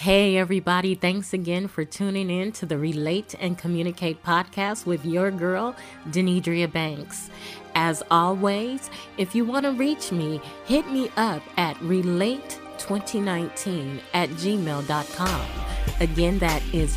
Hey everybody, thanks again for tuning in to the Relate and Communicate podcast with your girl, Denidria Banks. As always, if you want to reach me, hit me up at relate2019@gmail.com. Again, that is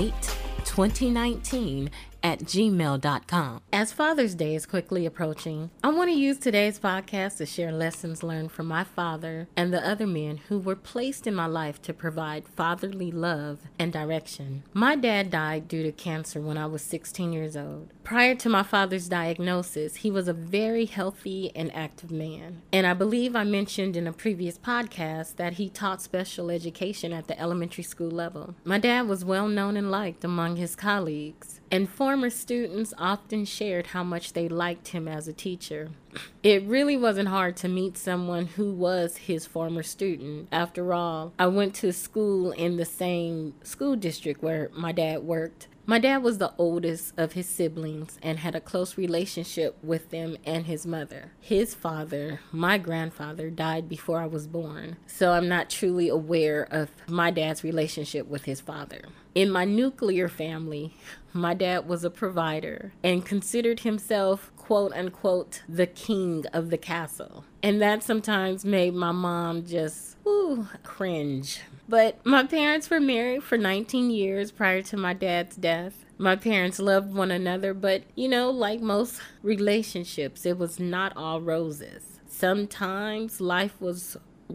relate2019@gmail.com. As Father's Day is quickly approaching, I want to use today's podcast to share lessons learned from my father and the other men who were placed in my life to provide fatherly love and direction. My dad died due to cancer when I was 16 years old. Prior to my father's diagnosis, he was a very healthy and active man. And I believe I mentioned in a previous podcast that he taught special education at the elementary school level. My dad was well known and liked among his colleagues, and former students often shared how much they liked him as a teacher. It really wasn't hard to meet someone who was his former student. After all, I went to school in the same school district where my dad worked. My dad was the oldest of his siblings and had a close relationship with them and his mother. His father, my grandfather, died before I was born, so I'm not truly aware of my dad's relationship with his father. In my nuclear family, my dad was a provider and considered himself, quote unquote, the king of the castle. And that sometimes made my mom just, cringe. But my parents were married for 19 years prior to my dad's death. My parents loved one another, but like most relationships, it was not all roses. Sometimes life was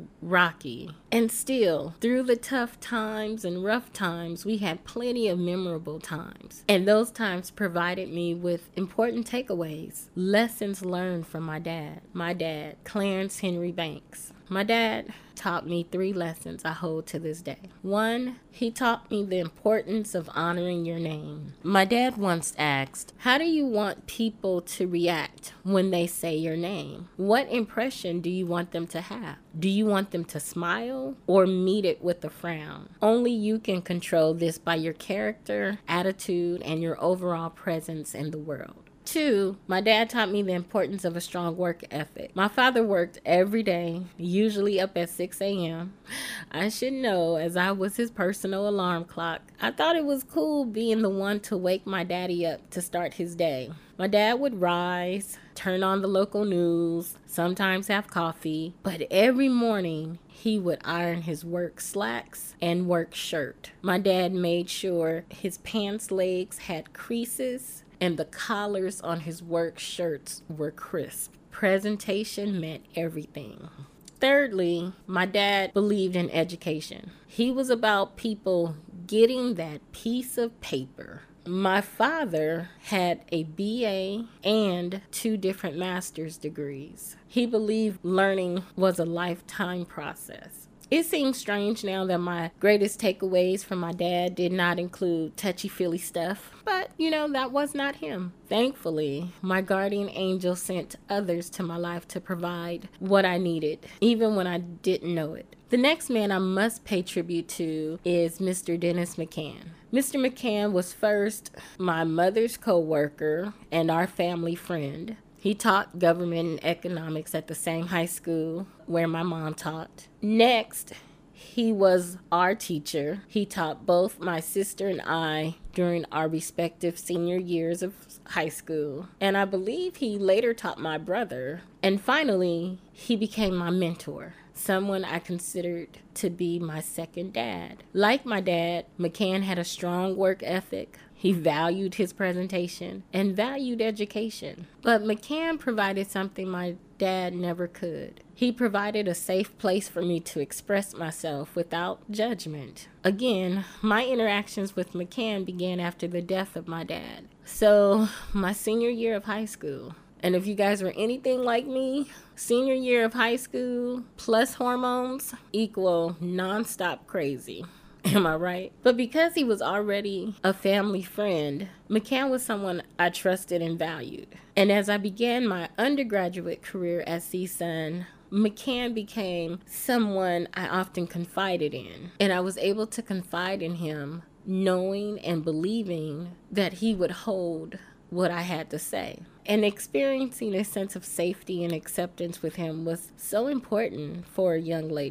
rocky. And still, through the tough times and rough times, we had plenty of memorable times. And those times provided me with important takeaways, lessons learned from my dad, Clarence Henry Banks. My dad taught me 3 lessons I hold to this day. 1, he taught me the importance of honoring your name. My dad once asked, "How do you want people to react when they say your name? What impression do you want them to have? Do you want them to smile or meet it with a frown? Only you can control this by your character, attitude, and your overall presence in the world." 2, my dad taught me the importance of a strong work ethic. My father worked every day, usually up at 6 a.m. I should know, as I was his personal alarm clock. I thought it was cool being the one to wake my daddy up to start his day. My dad would rise, turn on the local news, sometimes have coffee, but every morning he would iron his work slacks and work shirt. My dad made sure his pants legs had creases and the collars on his work shirts were crisp. Presentation meant everything. Thirdly, my dad believed in education. He was about people getting that piece of paper. My father had a BA and 2 different master's degrees. He believed learning was a lifetime process. It seems strange now that my greatest takeaways from my dad did not include touchy-feely stuff, but that was not him. Thankfully, my guardian angel sent others to my life to provide what I needed, even when I didn't know it. The next man I must pay tribute to is Mr. Dennis McCann. Mr. McCann was first my mother's co-worker and our family friend. He taught government and economics at the same high school where my mom taught. Next, he was our teacher. He taught both my sister and I during our respective senior years of high school. And I believe he later taught my brother. And finally, he became my mentor, someone I considered to be my second dad. Like my dad, McCann had a strong work ethic. He valued his presentation and valued education. But McCann provided something my dad never could. He provided a safe place for me to express myself without judgment. Again, my interactions with McCann began after the death of my dad. So, my senior year of high school. And if you guys were anything like me, senior year of high school plus hormones equal nonstop crazy. Am I right? But because he was already a family friend, McCann was someone I trusted and valued. And as I began my undergraduate career at CSUN, McCann became someone I often confided in. And I was able to confide in him, knowing and believing that he would hold what I had to say. And experiencing a sense of safety and acceptance with him was so important for a young lady.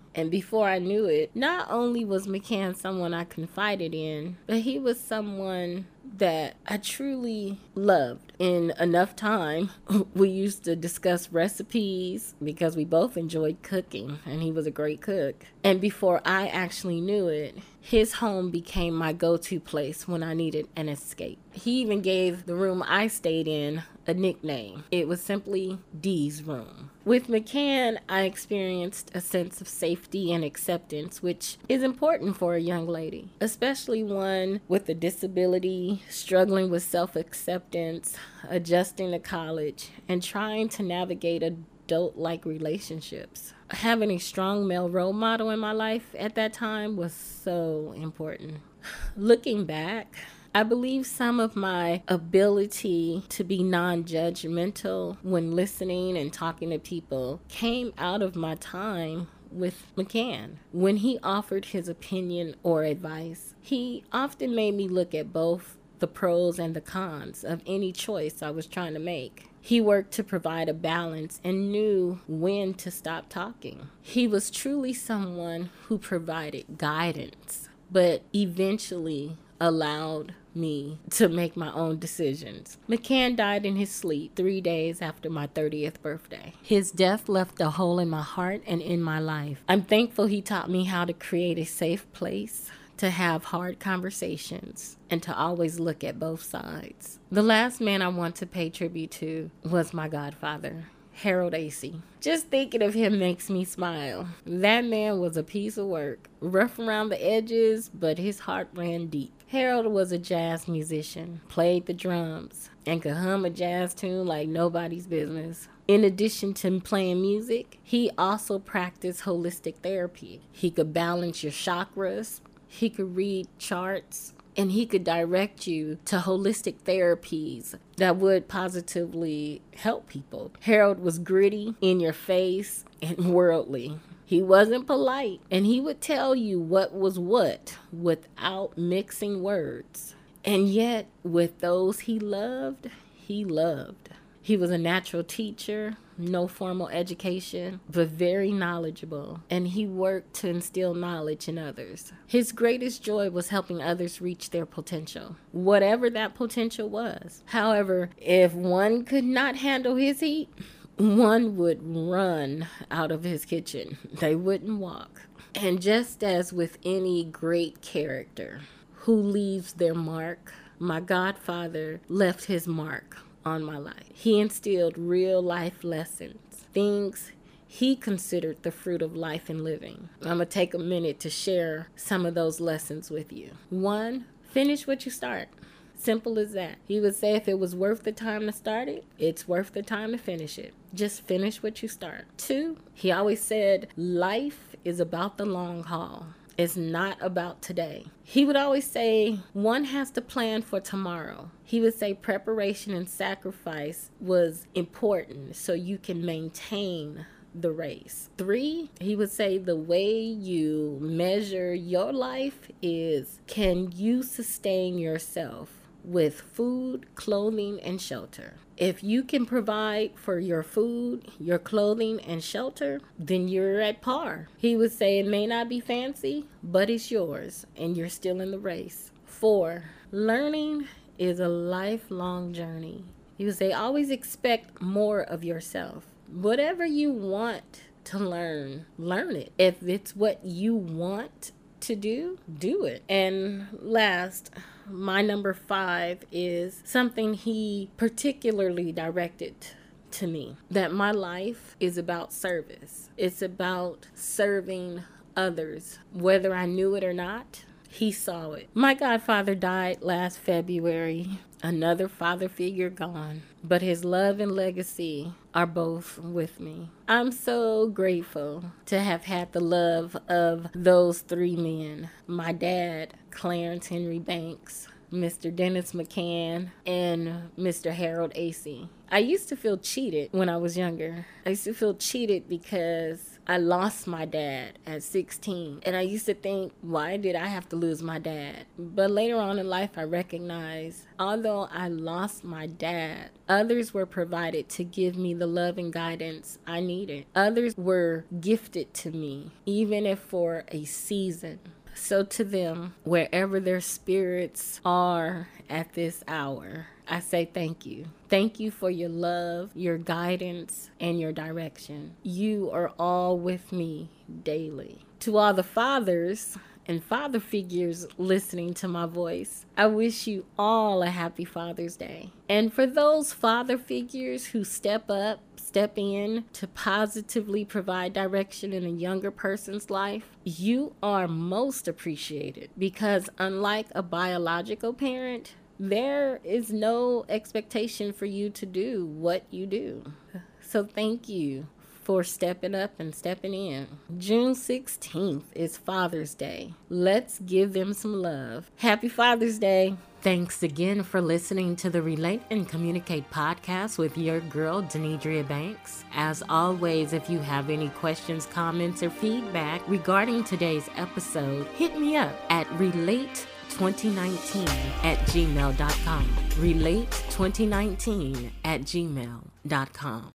And before I knew it, not only was McCann someone I confided in, but he was someone that I truly loved. In enough time, we used to discuss recipes because we both enjoyed cooking, and he was a great cook. And before I actually knew it, his home became my go-to place when I needed an escape. He even gave the room I stayed in a nickname. It was simply Dee's room. With McCann, I experienced a sense of safety and acceptance, which is important for a young lady, especially one with a disability, struggling with self-acceptance, adjusting to college, and trying to navigate adult-like relationships. Having a strong male role model in my life at that time was so important. Looking back, I believe some of my ability to be non-judgmental when listening and talking to people came out of my time with McCann. When he offered his opinion or advice, he often made me look at both the pros and the cons of any choice I was trying to make. He worked to provide a balance and knew when to stop talking. He was truly someone who provided guidance, but eventually allowed me to make my own decisions. McCann died in his sleep 3 days after my 30th birthday. His death left a hole in my heart and in my life. I'm thankful he taught me how to create a safe place, to have hard conversations, and to always look at both sides. The last man I want to pay tribute to was my godfather, Harold Acey. Just thinking of him makes me smile. That man was a piece of work, rough around the edges, but his heart ran deep. Harold was a jazz musician, played the drums, and could hum a jazz tune like nobody's business. In addition to playing music, he also practiced holistic therapy. He could balance your chakras, he could read charts, and he could direct you to holistic therapies that would positively help people. Harold was gritty, in your face, and worldly. He wasn't polite, and he would tell you what was what without mixing words. And yet, with those he loved, he loved. He was a natural teacher, no formal education, but very knowledgeable, and he worked to instill knowledge in others. His greatest joy was helping others reach their potential, whatever that potential was. However, if one could not handle his heat, one would run out of his kitchen. They wouldn't walk. And just as with any great character who leaves their mark, my godfather left his mark on my life. He instilled real life lessons, things he considered the fruit of life and living. I'm going to take a minute to share some of those lessons with you. 1, finish what you start. Simple as that. He would say if it was worth the time to start it, it's worth the time to finish it. Just finish what you start. 2, he always said life is about the long haul. It's not about today. He would always say one has to plan for tomorrow. He would say preparation and sacrifice was important so you can maintain the race. 3, he would say the way you measure your life is, can you sustain yourself with food, clothing, and shelter? If you can provide for your food, your clothing, and shelter, then you're at par. He would say it may not be fancy, but it's yours, and you're still in the race. 4, learning is a lifelong journey. He would say always expect more of yourself. Whatever you want to learn, learn it. If it's what you want to do it. And last, my number 5 is something he particularly directed to me, that my life is about service. It's about serving others, whether I knew it or not. He saw it. My godfather died last February. Another father figure gone, but his love and legacy are both with me. I'm so grateful to have had the love of those 3 men. My dad, Clarence Henry Banks, Mr. Dennis McCann, and Mr. Harold Acey. I used to feel cheated when I was younger. I used to feel cheated because I lost my dad at 16. And I used to think, why did I have to lose my dad? But later on in life, I recognized, although I lost my dad, others were provided to give me the love and guidance I needed. Others were gifted to me, even if for a season. So to them, wherever their spirits are at this hour, I say thank you. Thank you for your love, your guidance, and your direction. You are all with me daily. To all the fathers and father figures listening to my voice, I wish you all a happy Father's Day. And for those father figures who step in to positively provide direction in a younger person's life, you are most appreciated, because unlike a biological parent, there is no expectation for you to do what you do. So thank you for stepping up and stepping in. June 16th is Father's Day. Let's give them some love. Happy Father's Day. Thanks again for listening to the Relate and Communicate podcast with your girl, Denidria Banks. As always, if you have any questions, comments, or feedback regarding today's episode, hit me up at relate2019@gmail.com. relate2019@gmail.com.